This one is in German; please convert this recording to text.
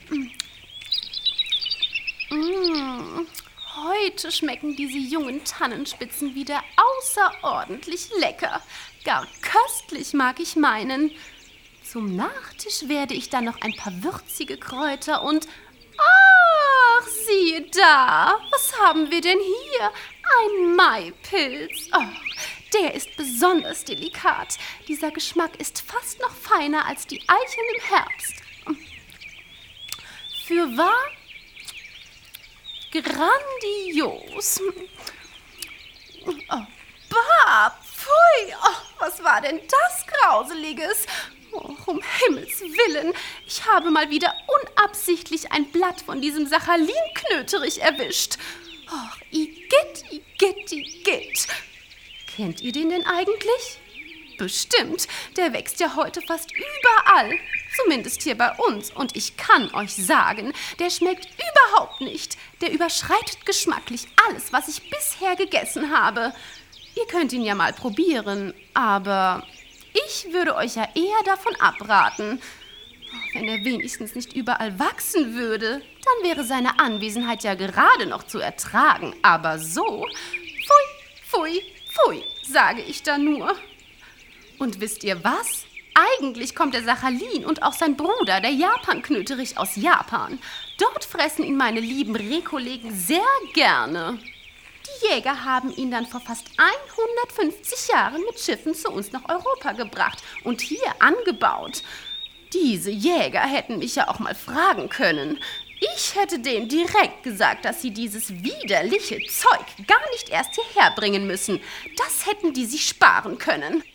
Heute schmecken diese jungen Tannenspitzen wieder außerordentlich lecker. Gar köstlich mag ich meinen. Zum Nachtisch werde ich dann noch ein paar würzige Kräuter und... Ach, siehe da, was haben wir denn hier? Ein Maipilz. Oh, der ist besonders delikat. Dieser Geschmack ist fast noch feiner als die Eicheln im Herbst. Fürwahr, grandios. Oh, bah, pfui, oh, was war denn das Grauseliges? Oh, um Himmels Willen, ich habe mal wieder unabsichtlich ein Blatt von diesem Sachalinknöterich erwischt. Och, Igitt, Igitt, Igitt. Kennt ihr den denn eigentlich? Bestimmt, der wächst ja heute fast überall. Zumindest hier bei uns. Und ich kann euch sagen, der schmeckt überhaupt nicht. Der überschreitet geschmacklich alles, was ich bisher gegessen habe. Ihr könnt ihn ja mal probieren, aber ich würde euch ja eher davon abraten. Wenn er wenigstens nicht überall wachsen würde, dann wäre seine Anwesenheit ja gerade noch zu ertragen. Aber so, pfui, pfui, pfui, sage ich da nur. Und wisst ihr was? Eigentlich kommt der Sachalin und auch sein Bruder, der Japanknöterich, aus Japan. Dort fressen ihn meine lieben Rehkollegen sehr gerne. Die Jäger haben ihn dann vor fast 150 Jahren mit Schiffen zu uns nach Europa gebracht und hier angebaut. Diese Jäger hätten mich ja auch mal fragen können. Ich hätte denen direkt gesagt, dass sie dieses widerliche Zeug gar nicht erst hierher bringen müssen. Das hätten die sich sparen können.